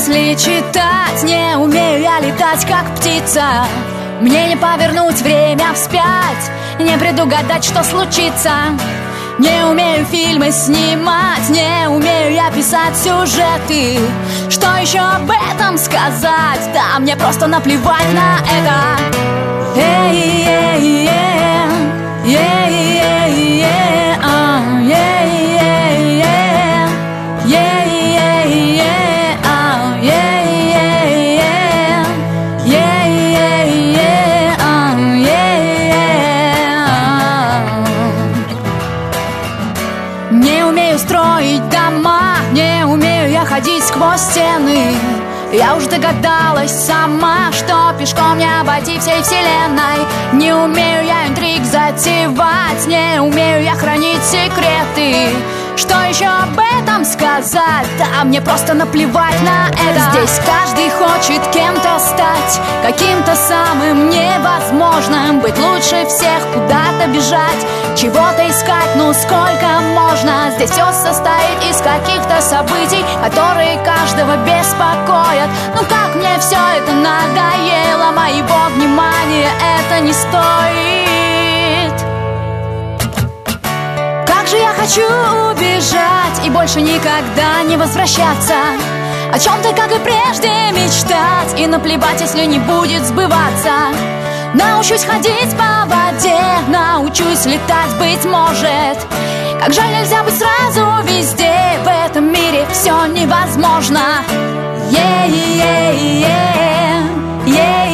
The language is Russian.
мысли читать, не умею я летать, как птица. Мне не повернуть время вспять, не предугадать, что случится. Не умею фильмы снимать, не умею я писать сюжеты. Что еще об этом сказать? Да мне просто наплевать на это. Не умею строить дома, не умею я ходить сквозь стены. Я уж догадалась сама, что пешком не обойти всей вселенной. Не умею я интриг затевать, не умею я хранить секреты. Что еще об этом сказать? Да мне просто наплевать на это. Здесь каждый хочет кем-то стать, каким-то самым невозможным. Быть лучше всех, куда-то бежать, чего-то искать, ну сколько можно. Здесь все состоит из каких-то событий, которые каждого беспокоят. Ну как мне все это надоело, моего внимания это не стоит. Как же я хочу убежать и больше никогда не возвращаться, о чем-то, как и прежде, мечтать. И наплевать, если не будет сбываться. Научусь ходить по воде, научусь летать, быть может. Как жаль, нельзя быть сразу везде, в этом мире все невозможно. Yeah, yeah, yeah, yeah.